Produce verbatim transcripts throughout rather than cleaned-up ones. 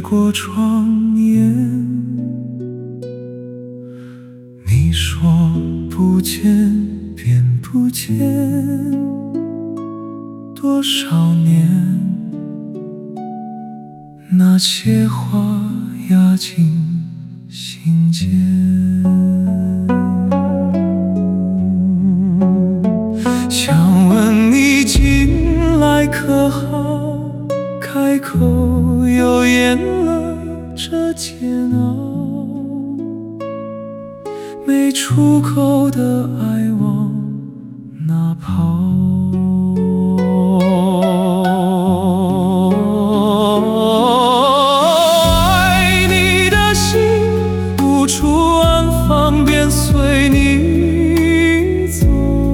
过窗沿。你说不见便不见，多少年，那些话压进心间。想问你近来可好？开口又咽了这煎熬，没出口的爱往哪跑？爱你的心无处安放，便随你走。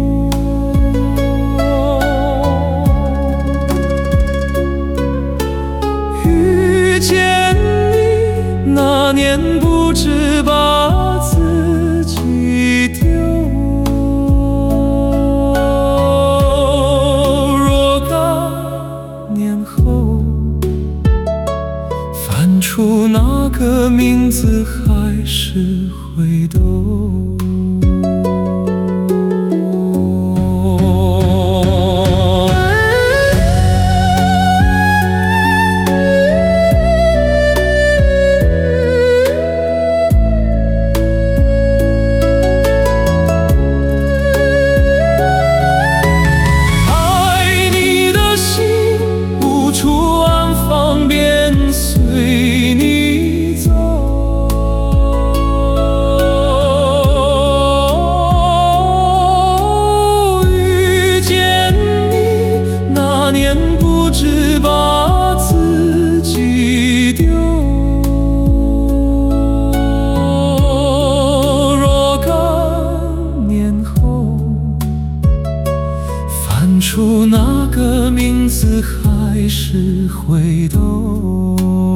遇见你那年，不知把自己丢。若干年后，翻出那个名字，还是会抖。出那个名字，还是会抖。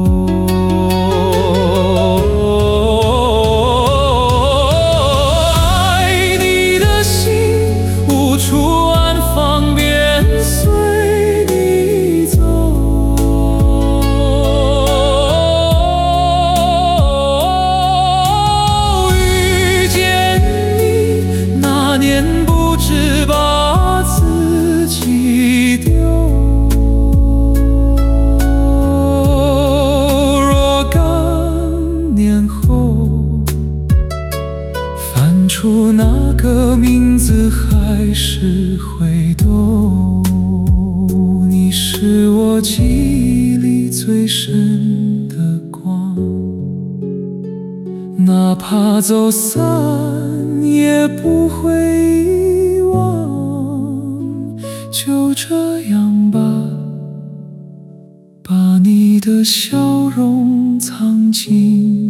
爱你的心无处安放，便随你走。遇见你那年，不知把自己丢。若干年后，翻出那个名字，还是会抖。你是我记忆里最深的光，哪怕走散，也不会遗忘。就这样吧，把你的笑容藏进